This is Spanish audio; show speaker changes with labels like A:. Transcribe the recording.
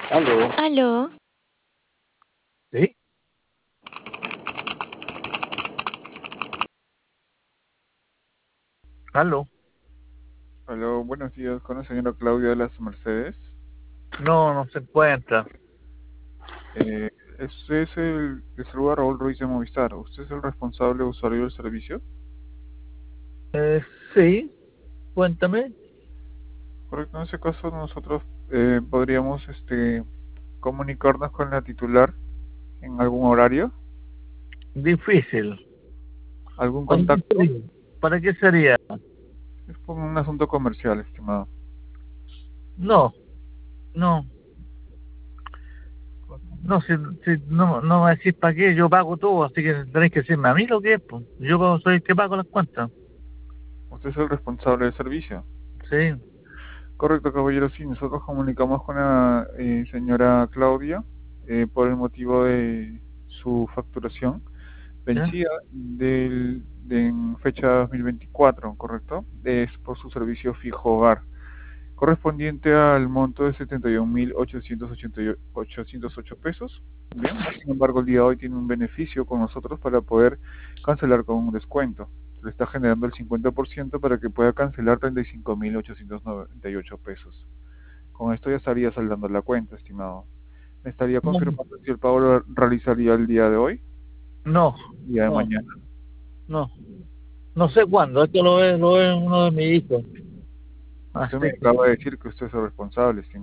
A: Aló.
B: Aló,
A: ¿Sí? Aló.
C: Hola, buenos días, con la señora Claudia de las Mercedes.
A: No, no se encuentra.
C: Eh, este es el saluda Raúl Ruiz de Movistar. ¿Usted es el responsable usuario del servicio?
A: Sí, cuéntame.
C: Correcto, en ese caso nosotros podríamos comunicarnos con la titular en algún horario,
A: Difícil.
C: algún
A: ¿Para qué
C: contacto.
A: sería? ¿Para qué sería?
C: Es por un asunto comercial, estimado.
A: No, no, no, no me decís para qué, yo pago todo, así que tenéis que decirme a mí lo que es, pues. Soy el que pago las cuentas.
C: ¿Usted es el responsable del servicio?
A: Sí,
C: Correcto, caballero, sí, nosotros comunicamos con la señora Claudia por el motivo de su facturación
A: ya.
C: vencida en fecha 2024, ¿correcto? Es por su servicio fijo hogar, correspondiente al monto de 71.808 pesos. Bien, más sin embargo, el día de hoy tiene un beneficio con nosotros para poder cancelar con un descuento. Se le está generando el 50% para que pueda cancelar 35.898 pesos. Con esto ya estaría saldando la cuenta, estimado. ¿Me estaría
A: No,
C: confirmando si el pago lo realizaría el día de hoy,
A: no,
C: día de
A: no,
C: mañana?
A: no, no sé cuándo, esto lo ve uno de mis hijos.
C: Usted
A: Así
C: me
A: que
C: acaba de decir que usted es el responsable, estimado.